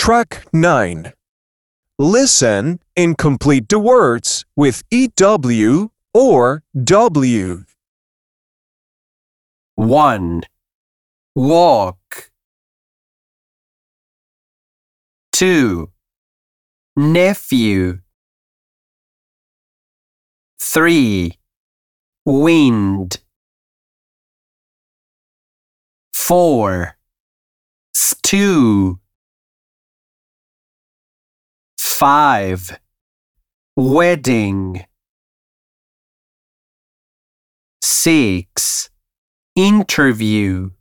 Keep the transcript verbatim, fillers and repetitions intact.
Track nine. Listen and complete the words with E W or W. one. Walk. two. Nephew. three. Wind. four. Stew. five. Wedding. six. Interview.